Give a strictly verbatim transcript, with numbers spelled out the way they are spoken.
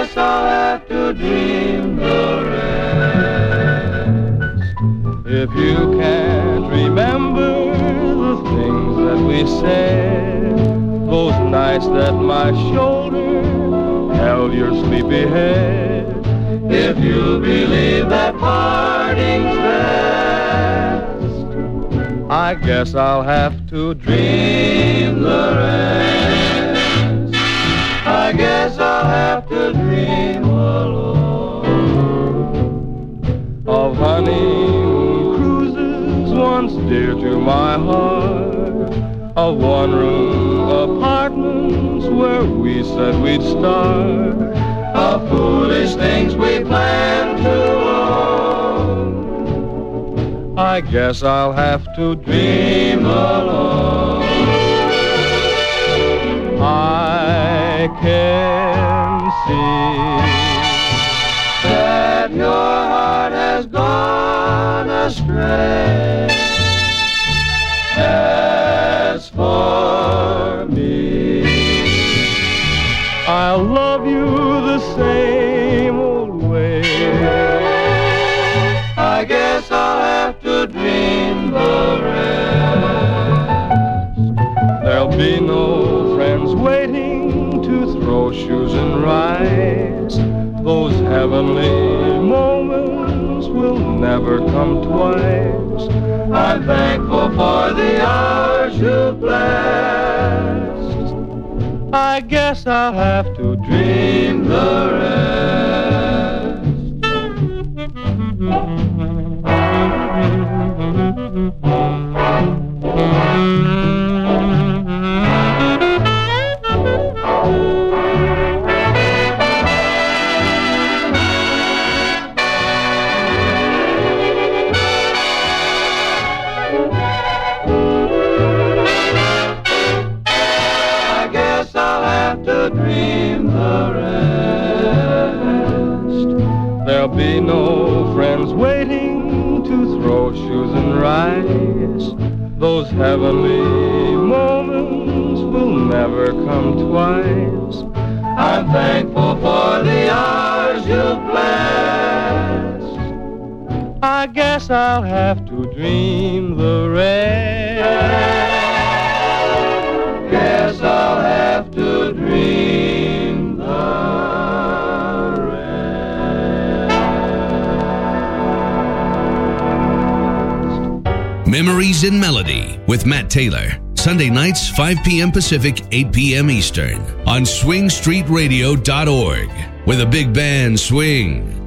guess I'll have to dream the rest. If you can't remember the things that we said, those nights that my shoulder held your sleepy head, if you believe that parting's best, I guess I'll have to dream the rest. I guess I'll have to dream alone of honeymoon cruises once dear to my heart, of one-room apartments where we said we'd start, of foolish things we planned to own. I guess I'll have to dream alone. I can see that your heart has gone astray. As for me, I'll love you the same old way. I guess I'll have to dream the rest. There'll be no friends waiting to throw shoes and rise. Those heavenly moments will never come twice. I'm thankful for the hours you blessed. I guess I'll have to dream the rest. To dream the rest. There'll be no friends waiting to throw shoes and rise. Those heavenly moments will never come twice. I'm thankful for the hours you've blessed. I guess I'll have to dream the rest. Guess I'll have to dream the rest. Memories in Melody with Matt Taylor. Sunday nights, five p.m. Pacific, eight p.m. Eastern on swing street radio dot org. With a big band swing.